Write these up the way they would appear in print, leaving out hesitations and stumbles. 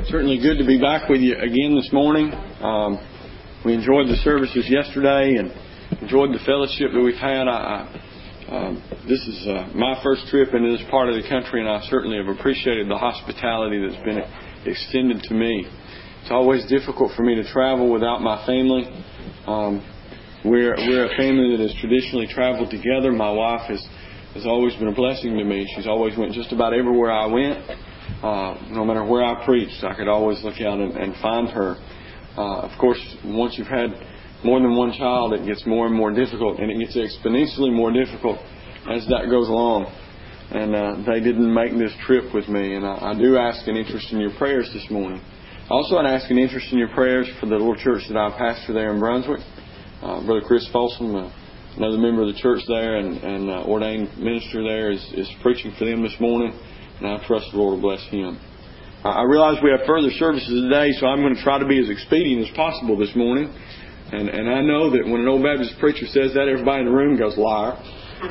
Certainly good to be back with you again this morning. We enjoyed the services yesterday and enjoyed the fellowship that we've had. This is my first trip into this part of the country, and I certainly have appreciated the hospitality that's been extended to me. It's always difficult for me to travel without my family. We're a family that has traditionally traveled together. My wife has always been a blessing to me. She's always went just about everywhere I went. No matter where I preached, I could always look out and find her. Of course, once you've had more than one child, it gets more and more difficult, and it gets exponentially more difficult as that goes along. And they didn't make this trip with me, and I do ask an interest in your prayers this morning. Also, I'd ask an interest in your prayers for the little church that I pastor there in Brunswick. Brother Chris Folsom, another member of the church there and ordained minister there, is preaching for them this morning. And I trust the Lord will bless him. I realize we have further services today, so I'm going to try to be as expedient as possible this morning. And I know that when an old Baptist preacher says that, everybody in the room goes, liar.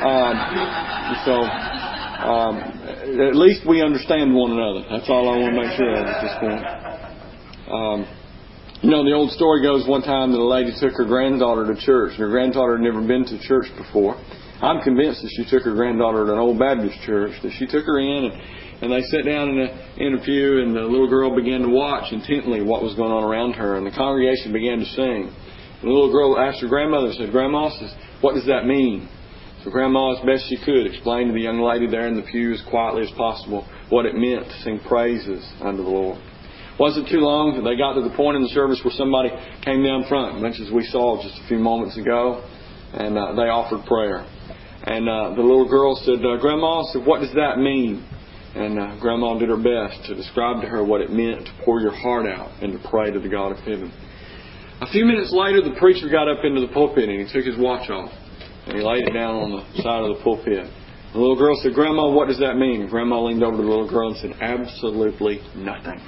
At least we understand one another. That's all I want to make sure of at this point. The old story goes one time that a lady took her granddaughter to church. Her granddaughter had never been to church before. I'm convinced that she took her granddaughter to an old Baptist church, that she took her in and they sat down in a pew, and the little girl began to watch intently what was going on around her, and the congregation began to sing. And the little girl asked her grandmother, said, "Grandma, what does that mean?" So Grandma, as best she could, explained to the young lady there in the pew as quietly as possible what it meant to sing praises unto the Lord. It wasn't too long that they got to the point in the service where somebody came down front, much as we saw just a few moments ago, and they offered prayer. And the little girl said, "Grandma, what does that mean?" And Grandma did her best to describe to her what it meant to pour your heart out and to pray to the God of heaven. A few minutes later, the preacher got up into the pulpit and he took his watch off and he laid it down on the side of the pulpit. The little girl said, "Grandma, what does that mean?" And Grandma leaned over to the little girl and said, "Absolutely nothing."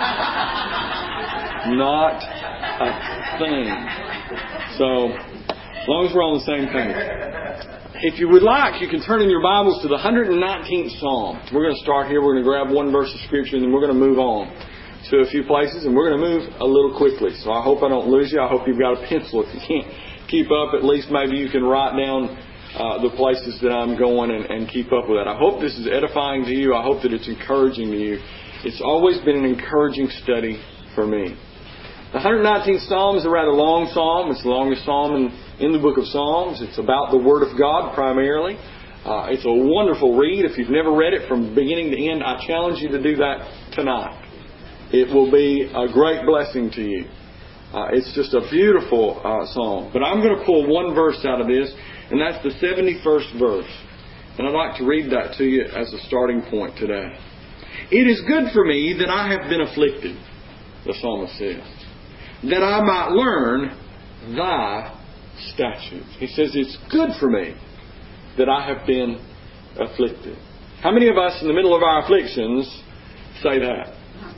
Not a thing. So, as long as we're on the same page. If you would like, you can turn in your Bibles to the 119th Psalm. We're going to start here. We're going to grab one verse of Scripture and then we're going to move on to a few places. And we're going to move a little quickly. So I hope I don't lose you. I hope you've got a pencil. If you can't keep up, at least maybe you can write down the places that I'm going and keep up with that. I hope this is edifying to you. I hope that it's encouraging to you. It's always been an encouraging study for me. The 119th Psalm is a rather long psalm. It's the longest psalm in the book of Psalms. It's about the Word of God primarily. It's a wonderful read. If you've never read it from beginning to end, I challenge you to do that tonight. It will be a great blessing to you. It's just a beautiful psalm. But I'm going to pull one verse out of this, and that's the 71st verse. And I'd like to read that to you as a starting point today. "It is good for me that I have been afflicted," the psalmist says, "that I might learn thy statutes." He says, it's good for me that I have been afflicted. How many of us in the middle of our afflictions say that?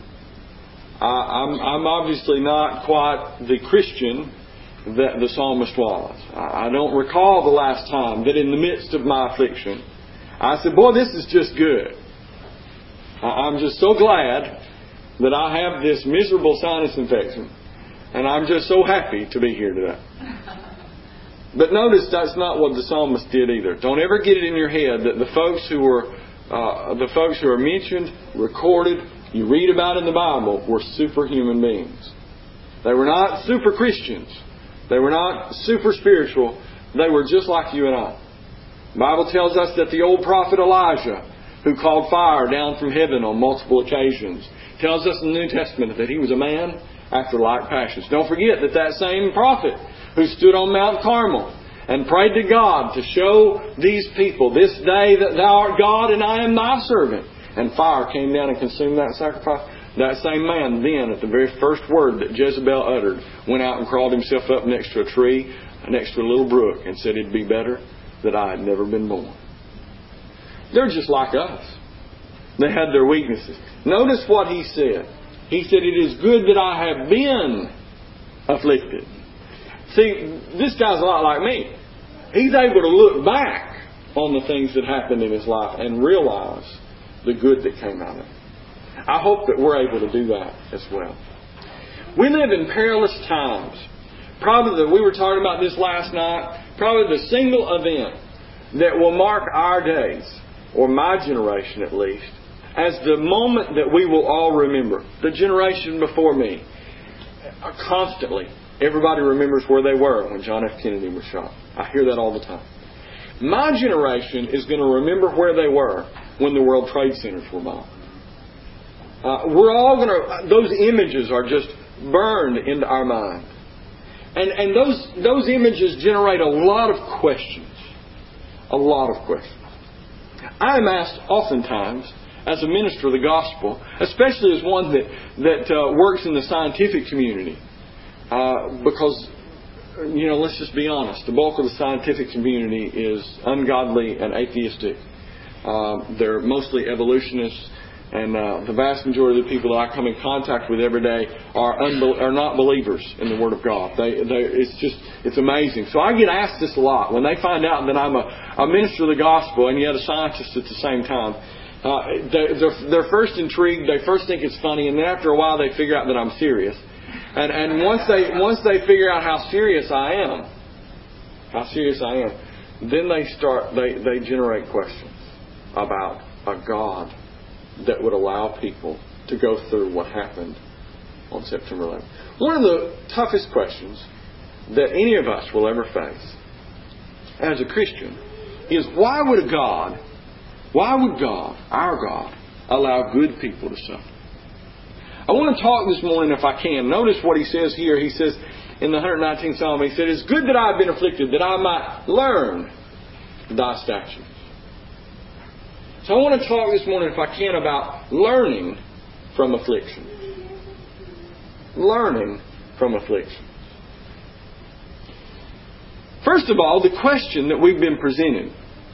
I'm obviously not quite the Christian that the psalmist was. I don't recall the last time that in the midst of my affliction, I said, "Boy, this is just good. I'm just so glad that I have this miserable sinus infection. And I'm just so happy to be here today." But notice that's not what the psalmist did either. Don't ever get it in your head that the folks who are mentioned, recorded, you read about in the Bible were superhuman beings. They were not super Christians. They were not super spiritual. They were just like you and I. The Bible tells us that the old prophet Elijah, who called fire down from heaven on multiple occasions, tells us in the New Testament that he was a man after like passions. Don't forget that same prophet who stood on Mount Carmel and prayed to God to show these people, "This day that thou art God and I am thy servant," and fire came down and consumed that sacrifice. That same man then, at the very first word that Jezebel uttered, went out and crawled himself up next to a tree, next to a little brook, and said, "It'd be better that I had never been born." They're just like us. They had their weaknesses. Notice what he said. He said, "It is good that I have been afflicted." See, this guy's a lot like me. He's able to look back on the things that happened in his life and realize the good that came out of it. I hope that we're able to do that as well. We live in perilous times. We were talking about this last night, probably the single event that will mark our days, or my generation at least, as the moment that we will all remember. The generation before me, constantly, everybody remembers where they were when John F. Kennedy was shot. I hear that all the time. My generation is going to remember where they were when the World Trade Centers were bombed. Those images are just burned into our mind. And those images generate a lot of questions. A lot of questions. I am asked oftentimes, as a minister of the gospel, especially as one that works in the scientific community, because, let's just be honest, the bulk of the scientific community is ungodly and atheistic. They're mostly evolutionists, and the vast majority of the people that I come in contact with every day are not believers in the Word of God. It's amazing. So I get asked this a lot. When they find out that I'm a minister of the gospel and yet a scientist at the same time, they're first intrigued. They first think it's funny, and then after a while they figure out that I'm serious. And once they figure out how serious I am, then they generate questions about a God that would allow people to go through what happened on September 11th. One of the toughest questions that any of us will ever face as a Christian is why would God, our God, allow good people to suffer? I want to talk this morning, if I can. Notice what he says here. He says in the 119th Psalm, he said, "It's good that I have been afflicted, that I might learn thy statutes." So I want to talk this morning, if I can, about learning from affliction. Learning from affliction. First of all, the question that we've been presented.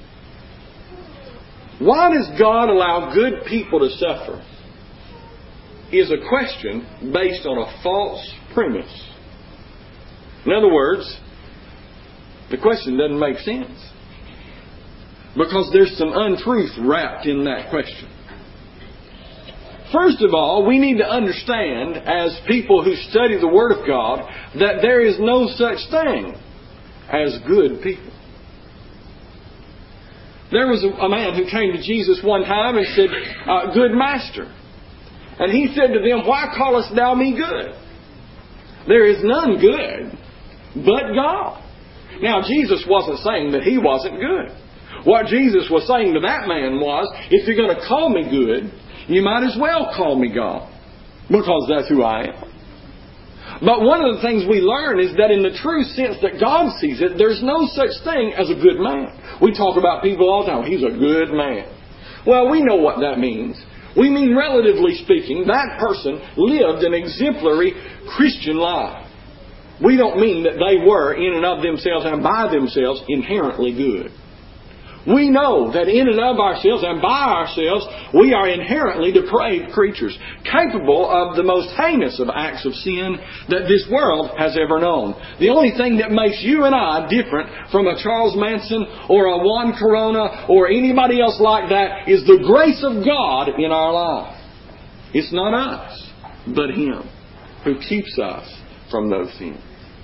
Why does God allow good people to suffer? Is a question based on a false premise. In other words, the question doesn't make sense. Because there's some untruth wrapped in that question. First of all, we need to understand, as people who study the Word of God, that there is no such thing as good people. There was a man who came to Jesus one time and said, "Good Master." And He said to them, "Why callest thou me good? There is none good but God." Now, Jesus wasn't saying that He wasn't good. What Jesus was saying to that man was, if you're going to call me good, you might as well call me God. Because that's who I am. But one of the things we learn is that in the true sense that God sees it, there's no such thing as a good man. We talk about people all the time. He's a good man. Well, we know what that means. We mean, relatively speaking, that person lived an exemplary Christian life. We don't mean that they were, in and of themselves and by themselves, inherently good. We know that in and of ourselves and by ourselves, we are inherently depraved creatures, capable of the most heinous of acts of sin that this world has ever known. The only thing that makes you and I different from a Charles Manson or a Juan Corona or anybody else like that is the grace of God in our life. It's not us, but Him who keeps us from those sins.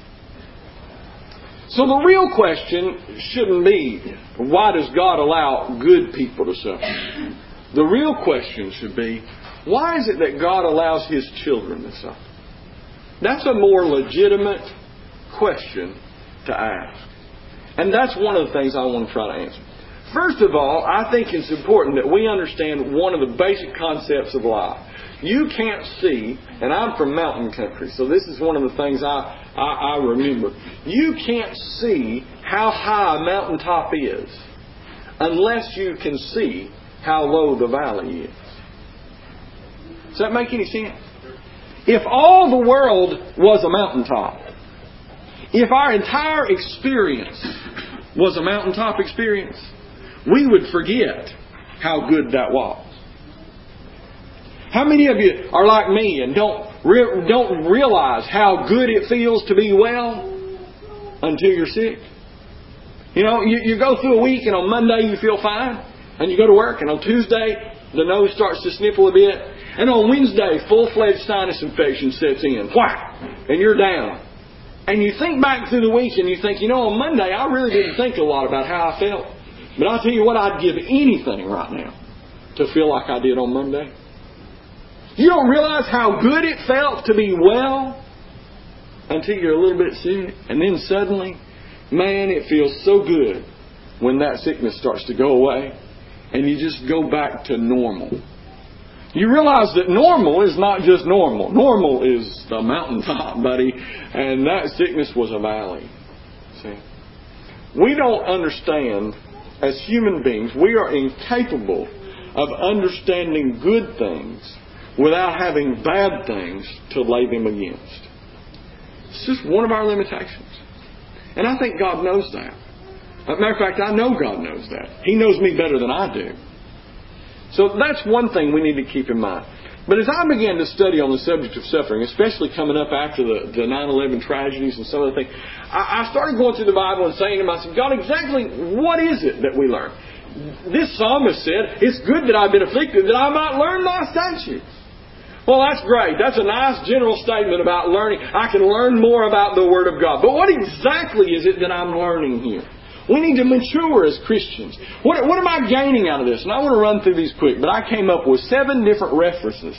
So the real question shouldn't be, why does God allow good people to suffer? The real question should be, why is it that God allows His children to suffer? That's a more legitimate question to ask. And that's one of the things I want to try to answer. First of all, I think it's important that we understand one of the basic concepts of life. You can't see, and I'm from mountain country, so this is one of the things I remember. You can't see how high a mountaintop is unless you can see how low the valley is. Does that make any sense? If all the world was a mountaintop, if our entire experience was a mountaintop experience, we would forget how good that was. How many of you are like me and don't realize how good it feels to be well until you're sick? You know, you go through a week and on Monday you feel fine and you go to work and on Tuesday The nose starts to sniffle a bit. And on Wednesday, full-fledged sinus infection sets in. Whack! And you're down. And you think back through the week and you think, on Monday I really didn't think a lot about how I felt. But I'll tell you what, I'd give anything right now to feel like I did on Monday. You don't realize how good it felt to be well until you're a little bit sick. And then suddenly, man, it feels so good when that sickness starts to go away and you just go back to normal. You realize that normal is not just normal. Normal is the mountaintop, buddy. And that sickness was a valley. See? We don't understand, as human beings, we are incapable of understanding good things without having bad things to lay them against. It's just one of our limitations. And I think God knows that. As a matter of fact, I know God knows that. He knows me better than I do. So that's one thing we need to keep in mind. But as I began to study on the subject of suffering, especially coming up after the 9/11 tragedies and some of the things, I started going through the Bible and saying to myself, God, exactly what is it that we learn? This psalmist said, it's good that I've been afflicted, that I might learn thy statutes. Well, that's great. That's a nice general statement about learning. I can learn more about the Word of God. But what exactly is it that I'm learning here? We need to mature as Christians. What am I gaining out of this? And I want to run through these quick. But I came up with 7 different references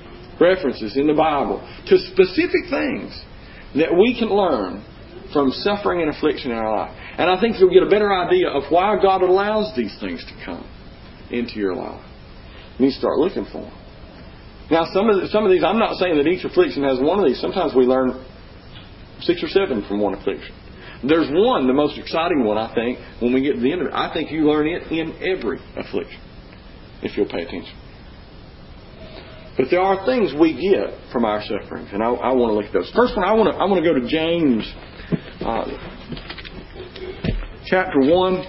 in the Bible to specific things that we can learn from suffering and affliction in our life. And I think you'll get a better idea of why God allows these things to come into your life. You need to start looking for them. Now, some of these, I'm not saying that each affliction has one of these. Sometimes we learn 6 or 7 from one affliction. There's one, the most exciting one, I think, when we get to the end of it. I think you learn it in every affliction, if you'll pay attention. But there are things we get from our sufferings, and I want to look at those. First one, I want to go to James chapter 1,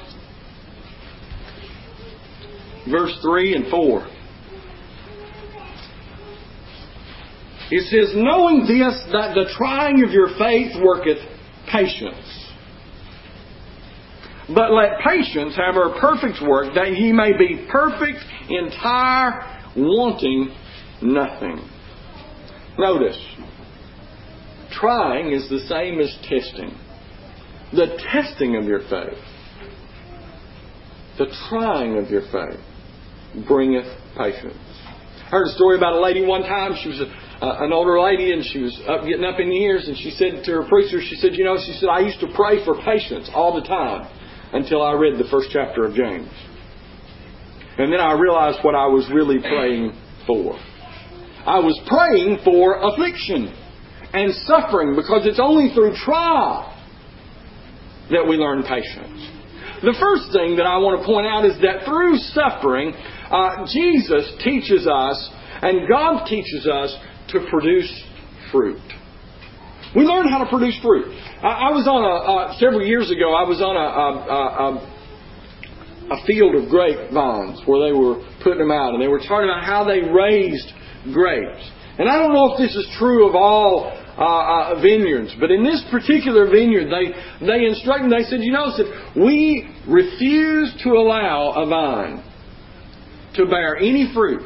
verse 3 and 4. It says, knowing this, that the trying of your faith worketh patience. But let patience have her perfect work, that ye may be perfect, entire, wanting nothing. Notice, trying is the same as testing. The testing of your faith, the trying of your faith, bringeth patience. I heard a story about a lady one time. She was an older lady, and she was getting up in years, and she said to her preacher, she said, I used to pray for patience all the time until I read the first chapter of James. And then I realized what I was really praying for. I was praying for affliction and suffering, because it's only through trial that we learn patience. The first thing that I want to point out is that through suffering, Jesus teaches us, and God teaches us, to produce fruit. We learn how to produce fruit. I was on several years ago, I was on a field of grapevines where they were putting them out, and they were talking about how they raised grapes. And I don't know if this is true of all vineyards, but in this particular vineyard, they instructed, they said, we refuse to allow a vine to bear any fruit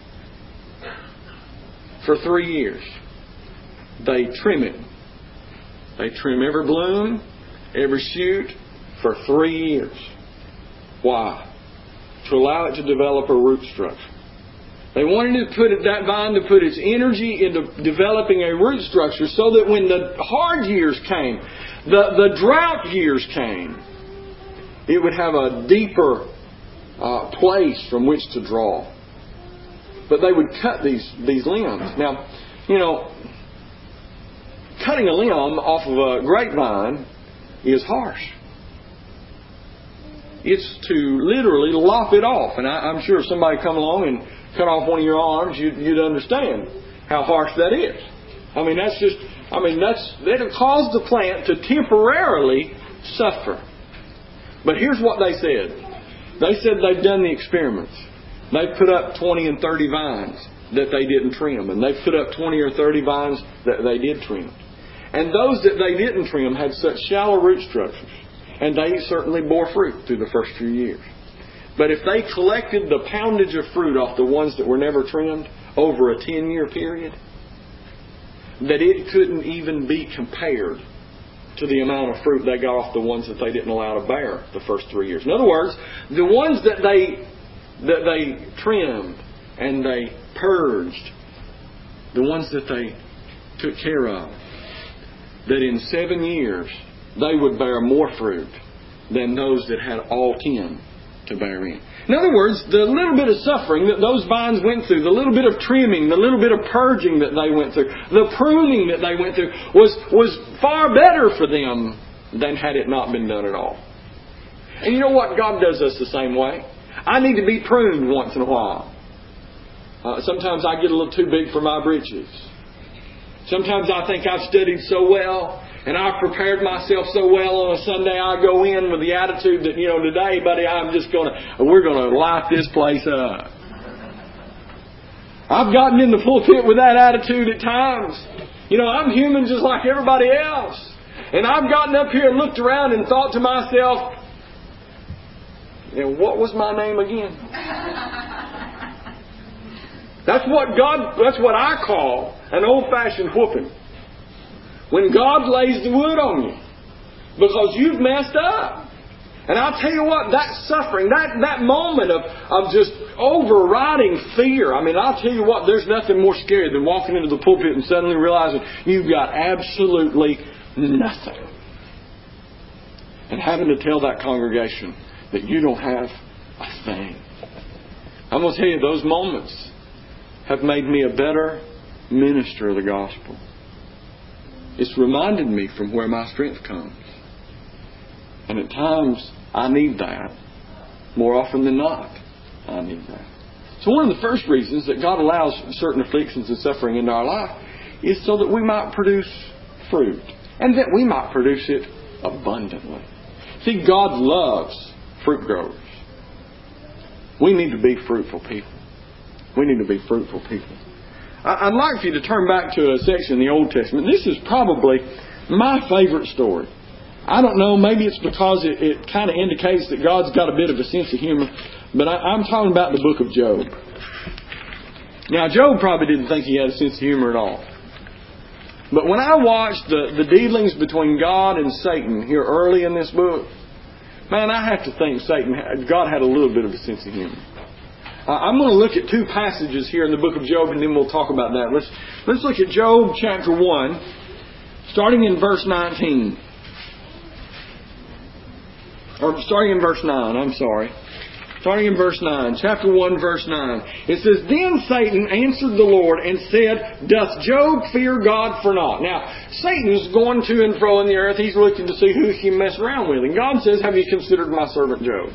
for 3 years. They trim it. They trim every bloom, every shoot for 3 years. Why? To allow it to develop a root structure. They wanted that vine to put its energy into developing a root structure so that when the hard years came, the drought years came, it would have a deeper place from which to draw. But they would cut these limbs. Now, cutting a limb off of a grapevine is harsh. It's to literally lop it off. And I'm sure if somebody come along and cut off one of your arms, you'd understand how harsh that is. That'll cause the plant to temporarily suffer. But here's what they said. They said they've done the experiments. They've put up 20 and 30 vines that they didn't trim. And they've put up 20 or 30 vines that they did trim. And those that they didn't trim had such shallow root structures. And they certainly bore fruit through the first few years. But if they collected the poundage of fruit off the ones that were never trimmed over a 10-year period, that it couldn't even be compared to the amount of fruit they got off the ones that they didn't allow to bear the first 3 years. In other words, the ones that they trimmed and they purged, the ones that they took care of, that in 7 years they would bear more fruit than those that had all 10 to bear in. In other words, the little bit of suffering that those vines went through, the little bit of trimming, the little bit of purging that they went through, the pruning that they went through was far better for them than had it not been done at all. And you know what? God does us the same way. I need to be pruned once in a while. Sometimes I get a little too big for my britches. Sometimes I think I've studied so well and I've prepared myself so well on a Sunday, I go in with the attitude that, today, buddy, we're going to light this place up. I've gotten in the pulpit with that attitude at times. I'm human just like everybody else. And I've gotten up here and looked around and thought to myself, what was my name again? That's what I call an old-fashioned whooping. When God lays the wood on you. Because you've messed up. And I'll tell you what, that suffering, that moment of just overriding fear. I'll tell you what, there's nothing more scary than walking into the pulpit and suddenly realizing you've got absolutely nothing. And having to tell that congregation that you don't have a thing. I'm going to tell you, those moments have made me a better minister of the gospel. It's reminded me from where my strength comes. And at times, I need that. More often than not, I need that. So one of the first reasons that God allows certain afflictions and suffering into our life is so that we might produce fruit. And that we might produce it abundantly. See, God loves fruit growers. We need to be fruitful people. We need to be fruitful people. I'd like for you to turn back to a section in the Old Testament. This is probably my favorite story. I don't know, maybe it's because it kind of indicates that God's got a bit of a sense of humor, but I'm talking about the book of Job. Now, Job probably didn't think he had a sense of humor at all. But when I watched the dealings between God and Satan here early in this book, man, I have to think God had a little bit of a sense of humor. I'm going to look at two passages here in the book of Job, and then we'll talk about that. Let's look at Job chapter 1, starting in verse 19. Or starting in verse 9, I'm sorry. Starting in verse 9, chapter 1, verse 9. It says, Then Satan answered the Lord and said, Doth Job fear God for naught? Now, Satan's going to and fro in the earth. He's looking to see who he can mess around with. And God says, Have you considered my servant Job?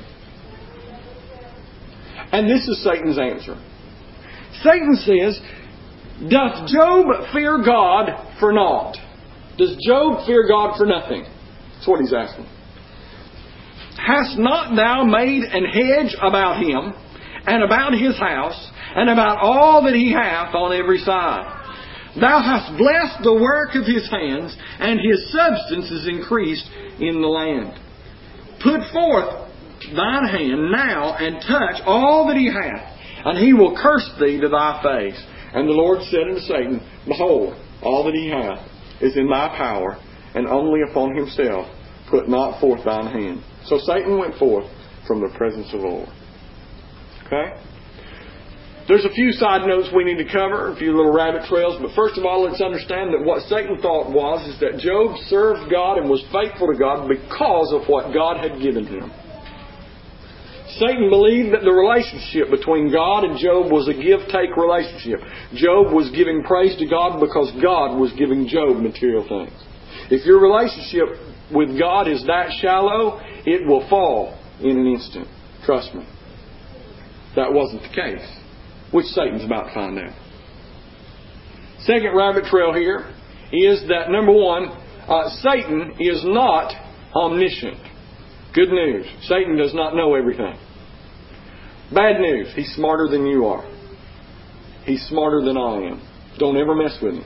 And this is Satan's answer. Satan says, Doth Job fear God for naught? Does Job fear God for nothing? That's what he's asking. Hast not thou made an hedge about him, and about his house, and about all that he hath on every side? Thou hast blessed the work of his hands, and his substance is increased in the land. Put forth thine hand now, and touch all that he hath, and he will curse thee to thy face. And the Lord said unto Satan, Behold, all that he hath is in thy power, and only upon himself put not forth thine hand. So Satan went forth from the presence of the Lord. Okay? There's a few side notes we need to cover, a few little rabbit trails, but first of all, let's understand that what Satan thought is that Job served God and was faithful to God because of what God had given him. Satan believed that the relationship between God and Job was a give-take relationship. Job was giving praise to God because God was giving Job material things. If your relationship with God is that shallow, it will fall in an instant. Trust me. That wasn't the case, which Satan's about to find out. Second rabbit trail here is that, number one, Satan is not omniscient. Good news. Satan does not know everything. Bad news. He's smarter than you are. He's smarter than I am. Don't ever mess with him.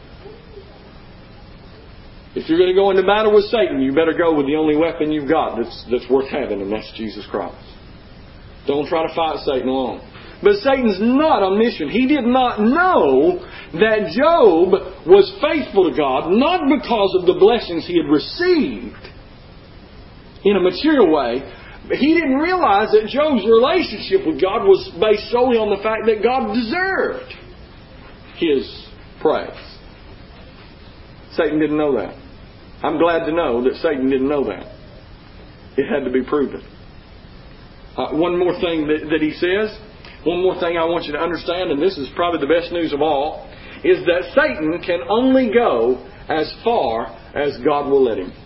If you're going to go into battle with Satan, you better go with the only weapon you've got that's worth having, and that's Jesus Christ. Don't try to fight Satan alone. But Satan's not omniscient. He did not know that Job was faithful to God, not because of the blessings he had received in a material way. He didn't realize that Job's relationship with God was based solely on the fact that God deserved his praise. Satan didn't know that. I'm glad to know that Satan didn't know that. It had to be proven. One more thing that he says, one more thing I want you to understand, and this is probably the best news of all, is that Satan can only go as far as God will let him.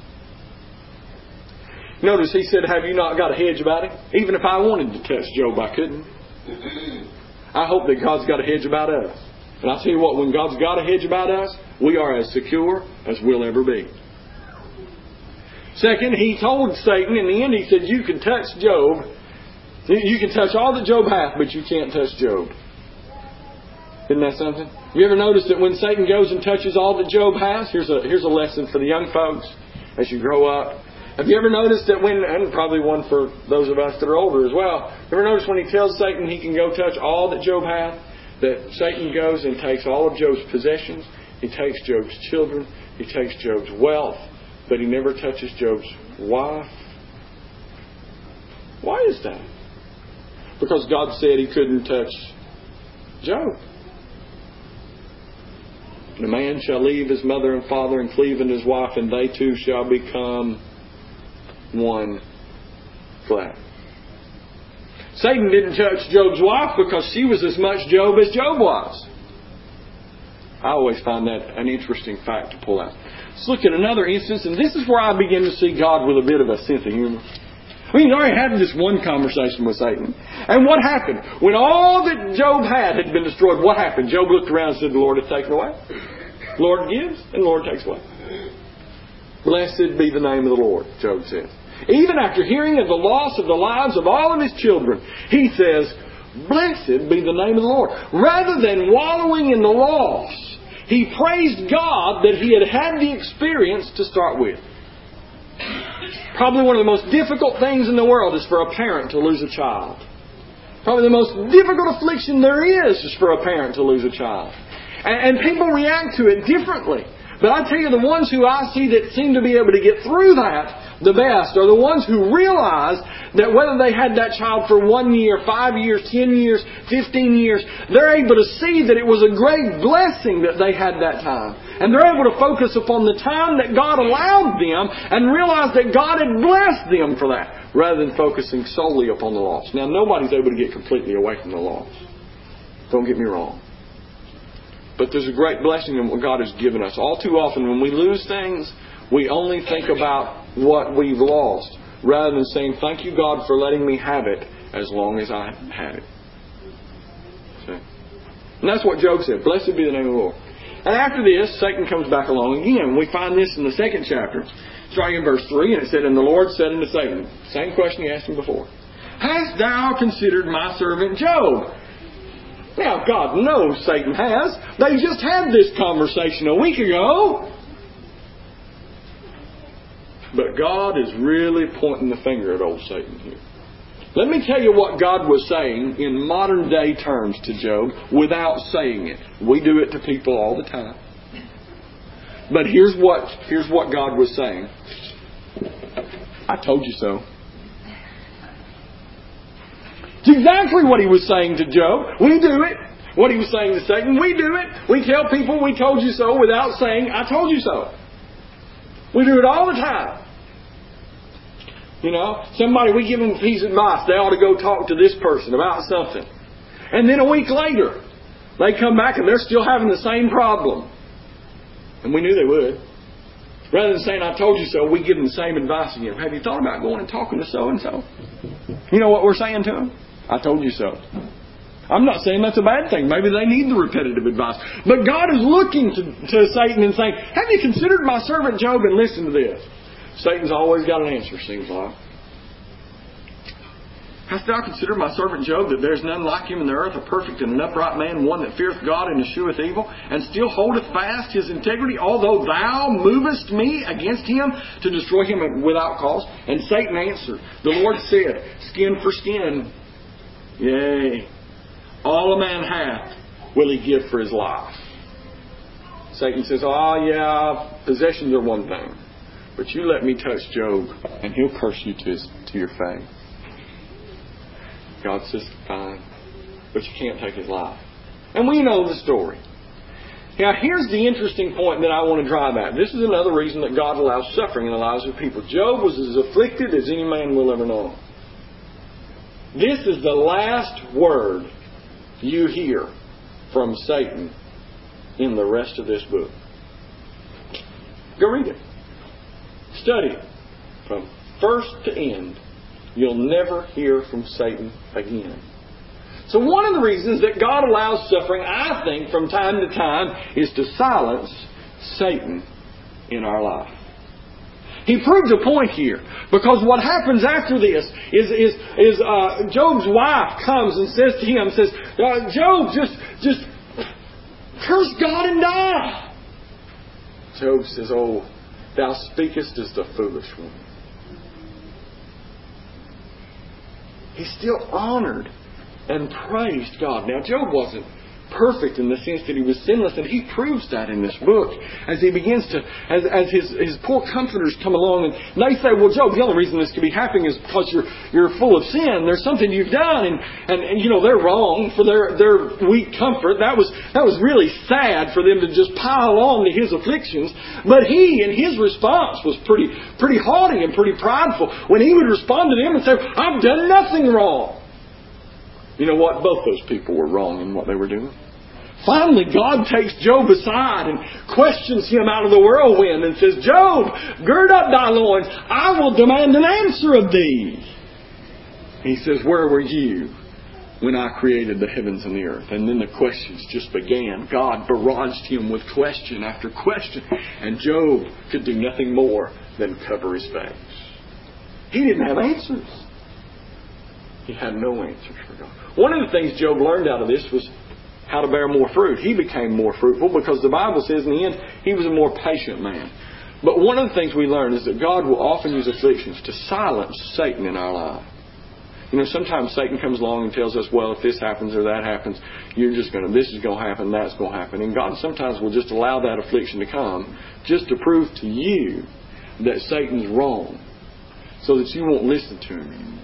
Notice he said, have you not got a hedge about him? Even if I wanted to touch Job, I couldn't. I hope that God's got a hedge about us. And I'll tell you what, when God's got a hedge about us, we are as secure as we'll ever be. Second, he told Satan, in the end, he said, you can touch Job. You can touch all that Job hath, but you can't touch Job. Isn't that something? You ever notice that when Satan goes and touches all that Job has? Here's a lesson for the young folks as you grow up. Have you ever noticed that when, and probably one for those of us that are older as well, you ever notice when he tells Satan he can go touch all that Job hath, that Satan goes and takes all of Job's possessions, he takes Job's children, he takes Job's wealth, but he never touches Job's wife? Why is that? Because God said he couldn't touch Job. And a man shall leave his mother and father and cleave unto his wife, and they two shall become one flesh. Satan didn't touch Job's wife because she was as much Job as Job was. I always find that an interesting fact to pull out. Let's look at another instance, and this is where I begin to see God with a bit of a sense of humor. He's already had this one conversation with Satan. And what happened? When all that Job had been destroyed, what happened? Job looked around and said, the Lord hath taken away. Lord gives, and the Lord takes away. Blessed be the name of the Lord, Job says. Even after hearing of the loss of the lives of all of his children, he says, blessed be the name of the Lord. Rather than wallowing in the loss, he praised God that he had had the experience to start with. Probably one of the most difficult things in the world is for a parent to lose a child. Probably the most difficult affliction there is for a parent to lose a child. And people react to it differently. But I tell you, the ones who I see that seem to be able to get through that the best are the ones who realize that whether they had that child for 1 year, 5 years, 10 years, 15 years, they're able to see that it was a great blessing that they had that time. And they're able to focus upon the time that God allowed them and realize that God had blessed them for that, rather than focusing solely upon the loss. Now, nobody's able to get completely away from the loss. Don't get me wrong. But there's a great blessing in what God has given us. All too often when we lose things, we only think about what we've lost, rather than saying, thank you, God, for letting me have it as long as I had it. See? And that's what Job said. Blessed be the name of the Lord. And after this, Satan comes back along again. We find this in the second chapter, starting in verse 3, and it said, and the Lord said unto Satan, same question he asked him before, hast thou considered my servant Job? Now, God knows Satan has. They just had this conversation a week ago. But God is really pointing the finger at old Satan here. Let me tell you what God was saying in modern day terms to Job without saying it. We do it to people all the time. But here's what God was saying. I told you so. It's exactly what he was saying to Job. We do it. What he was saying to Satan, we do it. We tell people we told you so without saying, I told you so. We do it all the time. You know, somebody, we give them a piece of advice. They ought to go talk to this person about something. And then a week later, they come back and they're still having the same problem. And we knew they would. Rather than saying, I told you so, we give them the same advice again. Have you thought about going and talking to so-and-so? You know what we're saying to them? I told you so. I'm not saying that's a bad thing. Maybe they need the repetitive advice. But God is looking to Satan and saying, have you considered my servant Job? And listen to this. Satan's always got an answer, seems like. Hast thou considered my servant Job, that there is none like him in the earth, a perfect and an upright man, one that feareth God and escheweth evil, and still holdeth fast his integrity, although thou movest me against him to destroy him without cause? And Satan answered, the Lord said, skin for skin, Yea, all a man hath will he give for his life. Satan says, oh yeah, possessions are one thing. But you let me touch Job and he'll curse you to your face. God says, fine. But you can't take his life. And we know the story. Now here's the interesting point that I want to drive at. This is another reason that God allows suffering in the lives of people. Job was as afflicted as any man will ever know. This is the last word you hear from Satan in the rest of this book. Go read it. Study it. From first to end. You'll never hear from Satan again. So one of the reasons that God allows suffering, I think, from time to time, is to silence Satan in our life. He proves a point here. Because what happens after this is Job's wife comes and says to him, Job, just curse God and die. Job says, oh, thou speakest as the foolish one. He still honored and praised God. Now, Job wasn't perfect in the sense that he was sinless, and he proves that in this book as he begins to, as his poor comforters come along and they say, well, Job, the only reason this could be happening is because you're full of sin. There's something you've done, and you know they're wrong for their weak comfort. That was really sad for them to just pile on to his afflictions. But he, in his response, was pretty haughty and pretty prideful when he would respond to them and say, I've done nothing wrong. You know what? Both those people were wrong in what they were doing. Finally, God takes Job aside and questions him out of the whirlwind and says, Job, gird up thy loins. I will demand an answer of thee. He says, where were you when I created the heavens and the earth? And then the questions just began. God barraged him with question after question. And Job could do nothing more than cover his face. He didn't have answers. He had no answers for God. One of the things Job learned out of this was how to bear more fruit. He became more fruitful because the Bible says in the end he was a more patient man. But one of the things we learn is that God will often use afflictions to silence Satan in our life. You know, sometimes Satan comes along and tells us, well, if this happens or that happens, this is going to happen, that's going to happen. And God sometimes will just allow that affliction to come just to prove to you that Satan's wrong, so that you won't listen to him.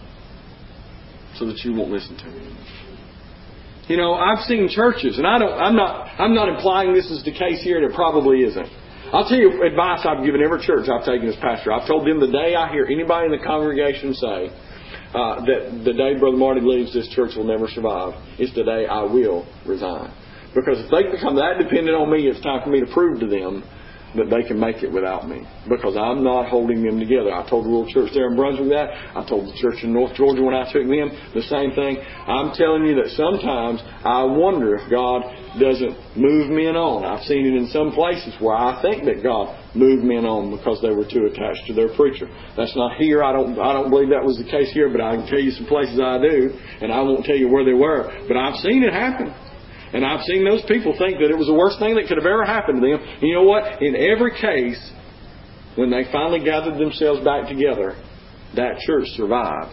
You know, I've seen churches, and I'm not implying this is the case here, and it probably isn't. I'll tell you advice I've given every church I've taken as pastor. I've told them the day I hear anybody in the congregation say that the day Brother Marty leaves, this church will never survive, is the day I will resign. Because if they become that dependent on me, it's time for me to prove to them that they can make it without me. Because I'm not holding them together. I told the little church there in Brunswick that. I told the church in North Georgia when I took them the same thing. I'm telling you that sometimes I wonder if God doesn't move men on. I've seen it in some places where I think that God moved men on because they were too attached to their preacher. That's not here. I don't believe that was the case here, but I can tell you some places I do, and I won't tell you where they were. But I've seen it happen. And I've seen those people think that it was the worst thing that could have ever happened to them. And you know what? In every case, when they finally gathered themselves back together, that church survived.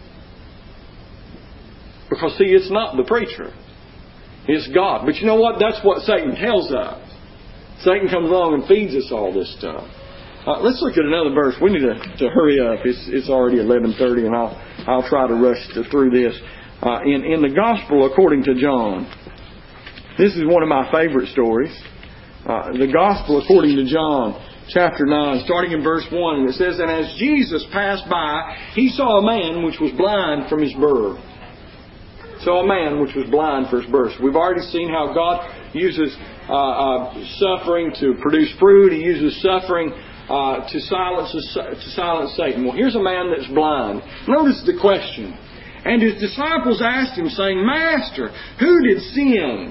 Because, see, it's not the preacher. It's God. But you know what? That's what Satan tells us. Satan comes along and feeds us all this stuff. Let's look at another verse. We need to hurry up. It's already 11:30, and I'll try to rush through this. In the Gospel according to John, this is one of my favorite stories. The Gospel according to John, chapter 9, starting in verse 1. And it says, and as Jesus passed by, he saw a man which was blind from his birth. Saw a man which was blind from his birth. So we've already seen how God uses suffering to produce fruit. He uses suffering to silence Satan. Well, here's a man that's blind. Notice the question. And his disciples asked him, saying, Master, who did sin?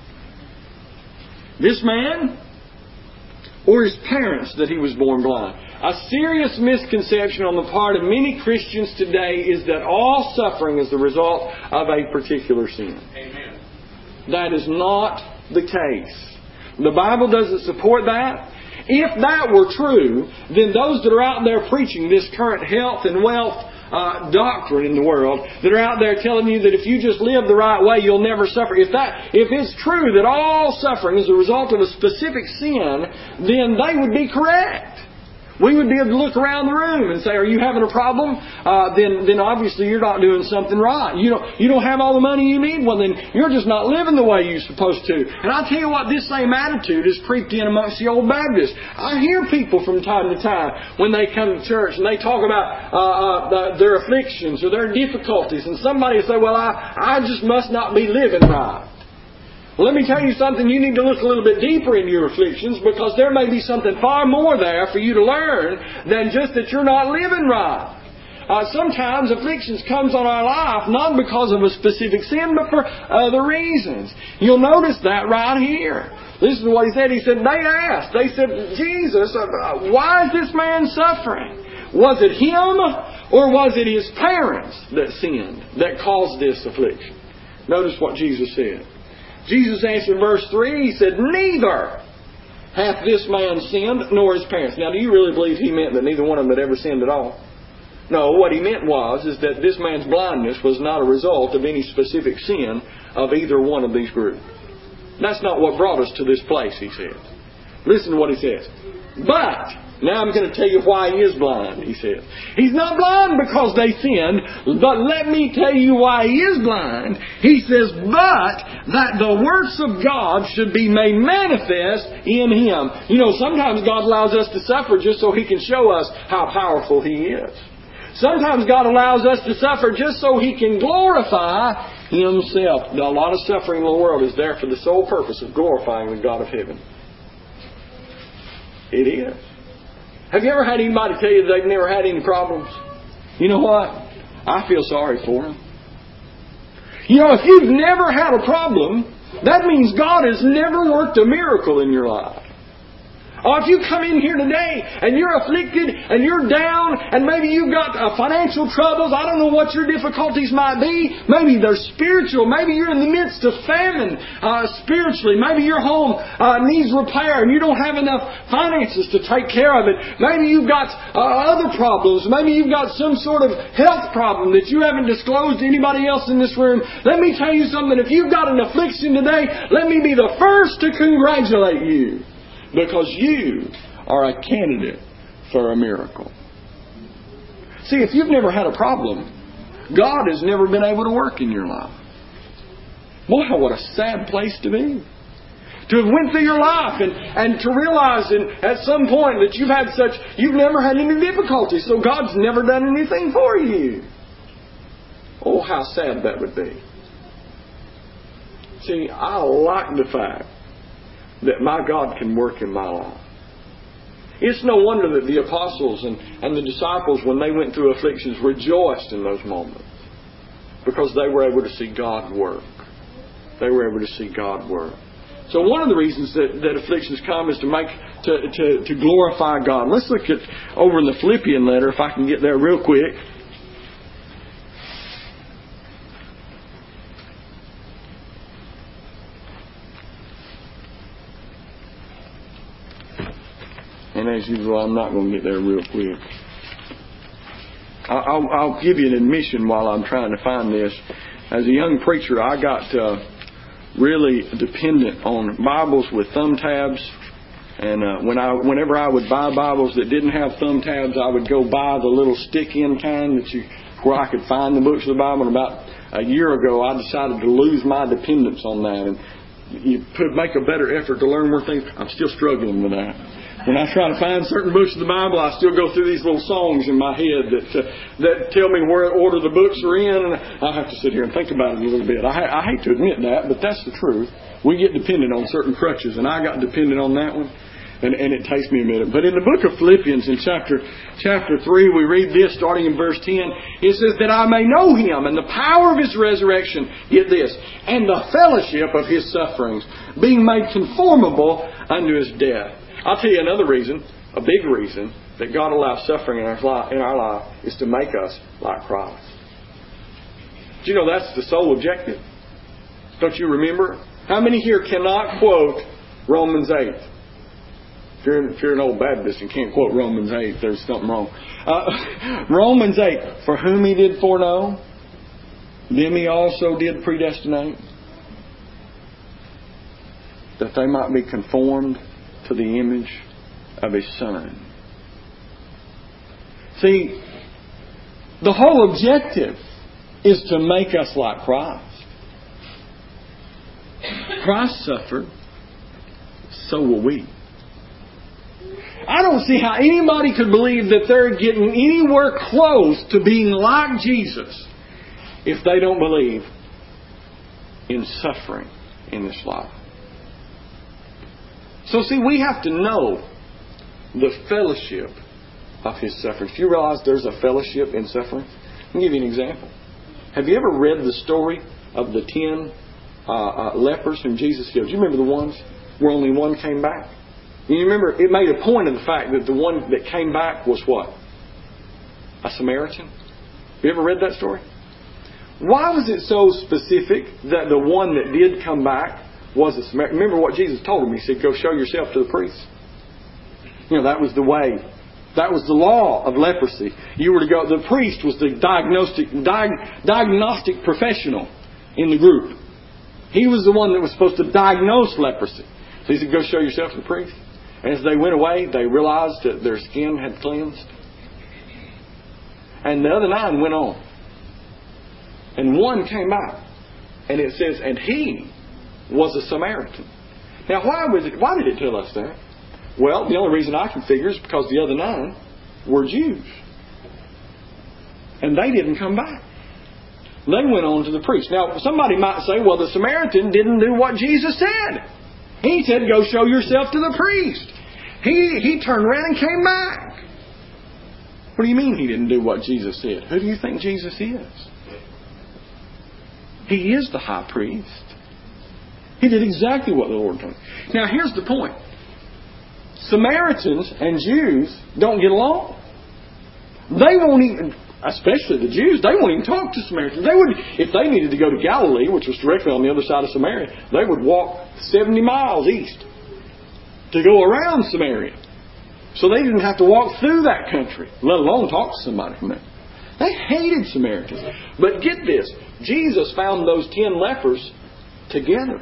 This man or his parents that he was born blind? A serious misconception on the part of many Christians today is that all suffering is the result of a particular sin. Amen. That is not the case. The Bible doesn't support that. If that were true, then those that are out there preaching this current health and wealth doctrine in the world that are out there telling you that if you just live the right way, you'll never suffer. If it's true that all suffering is a result of a specific sin, then they would be correct. We would be able to look around the room and say, are you having a problem? Then obviously you're not doing something right. You don't have all the money you need? Well, then you're just not living the way you're supposed to. And I tell you what, this same attitude has creeped in amongst the old Baptists. I hear people from time to time when they come to church and they talk about their afflictions or their difficulties. And somebody will say, well, I just must not be living right. Well, let me tell you something. You need to look a little bit deeper into your afflictions, because there may be something far more there for you to learn than just that you're not living right. Sometimes afflictions comes on our life not because of a specific sin, but for other reasons. You'll notice that right here. Listen to what he said. He said, they said, Jesus, why is this man suffering? Was it him or was it his parents that sinned, that caused this affliction? Notice what Jesus said. Jesus answered in verse 3, He said, neither hath this man sinned, nor his parents. Now, do you really believe He meant that neither one of them had ever sinned at all? No, what He meant is that this man's blindness was not a result of any specific sin of either one of these groups. That's not what brought us to this place, He says. Listen to what He says. But now I'm going to tell you why he is blind, He says. He's not blind because they sinned, but let me tell you why he is blind. He says, but that the works of God should be made manifest in him. You know, sometimes God allows us to suffer just so He can show us how powerful He is. Sometimes God allows us to suffer just so He can glorify Himself. Now, a lot of suffering in the world is there for the sole purpose of glorifying the God of heaven. It is. Have you ever had anybody tell you they've never had any problems? You know what? I feel sorry for them. You know, if you've never had a problem, that means God has never worked a miracle in your life. Or if you come in here today and you're afflicted and you're down and maybe you've got financial troubles, I don't know what your difficulties might be. Maybe they're spiritual. Maybe you're in the midst of famine spiritually. Maybe your home needs repair and you don't have enough finances to take care of it. Maybe you've got other problems. Maybe you've got some sort of health problem that you haven't disclosed to anybody else in this room. Let me tell you something. If you've got an affliction today, let me be the first to congratulate you. Because you are a candidate for a miracle. See, if you've never had a problem, God has never been able to work in your life. Boy, what a sad place to be. To have went through your life and to realize at some point that you've never had any difficulty, so God's never done anything for you. Oh, how sad that would be. See, I like the fact that my God can work in my life. It's no wonder that the apostles and the disciples, when they went through afflictions, rejoiced in those moments. Because they were able to see God work. They were able to see God work. So one of the reasons that afflictions come is to glorify God. Let's look at over in the Philippian letter, if I can get there real quick. And as usual, I'm not going to get there real quick. I'll give you an admission while I'm trying to find this. As a young preacher, I got really dependent on Bibles with thumb tabs. And whenever I would buy Bibles that didn't have thumb tabs, I would go buy the little stick-in kind where I could find the books of the Bible. And about a year ago, I decided to lose my dependence on that. And you make a better effort to learn more things. I'm still struggling with that. When I try to find certain books of the Bible, I still go through these little songs in my head that tell me where order the books are in, and I have to sit here and think about it a little bit. I hate to admit that, but that's the truth. We get dependent on certain crutches, and I got dependent on that one, and it takes me a minute. But in the book of Philippians, in chapter 3, we read this, starting in verse 10. It says, that I may know Him and the power of His resurrection, get this, and the fellowship of His sufferings, being made conformable unto His death. I'll tell you another reason, a big reason, that God allows suffering in our life is to make us like Christ. Do you know that's the sole objective? Don't you remember? How many here cannot quote Romans 8? If you're an old Baptist and can't quote Romans 8, there's something wrong. Romans 8, for whom He did foreknow, them He also did predestinate, that they might be conformed to the image of His Son. See, the whole objective is to make us like Christ. Christ suffered, so will we. I don't see how anybody could believe that they're getting anywhere close to being like Jesus if they don't believe in suffering in this life. So see, we have to know the fellowship of His suffering. If you realize there's a fellowship in suffering, let me give you an example. Have you ever read the story of the 10 lepers whom Jesus healed? Do you remember the ones where only one came back? You remember, it made a point of the fact that the one that came back was what? A Samaritan. Have you ever read that story? Why was it so specific that the one that did come back was a Samaritan? Remember what Jesus told him. He said, go show yourself to the priest. That was the way. That was the law of leprosy. You were to go. The priest was the diagnostic professional in the group. He was the one that was supposed to diagnose leprosy. So he said, go show yourself to the priest. And as they went away, they realized that their skin had cleansed. And the other 9 went on. And one came back. And it says, and he was a Samaritan. Now, why did it tell us that? Well, the only reason I can figure is because the other 9 were Jews. And they didn't come back. They went on to the priest. Now, somebody might say, well, the Samaritan didn't do what Jesus said. He said, go show yourself to the priest. He turned around and came back. What do you mean he didn't do what Jesus said? Who do you think Jesus is? He is the high priest. He did exactly what the Lord told him. Now, here's the point. Samaritans and Jews don't get along. They won't even, especially the Jews, they won't even talk to Samaritans. They would, if they needed to go to Galilee, which was directly on the other side of Samaria, they would walk 70 miles east to go around Samaria. So they didn't have to walk through that country, let alone talk to somebody from there. They hated Samaritans. But get this, Jesus found those 10 lepers together.